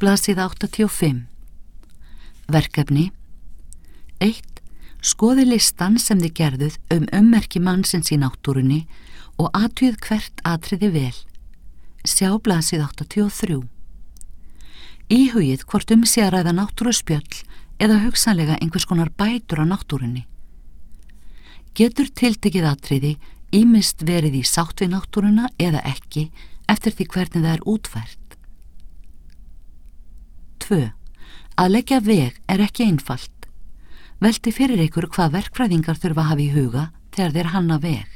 Blaðsíða 85. Verkefni 1. Skoði listan sem þið gerðuð ummerki mannsins í náttúrunni og athugið hvert atriði vel. Sjá blaðsíða 83. Íhugið hvort sé að ræða náttúruspjöll eða hugsanlega einhvers konar bætur á náttúrunni. Getur tiltekið atriði ýmist verið í sátt við náttúruna eða ekki eftir því hvernig það útfært. 2. Að leggja veg ekki einfalt. Velti fyrir ykkur hvað verkfræðingar þurfa að hafa í huga þegar þeir hanna veg.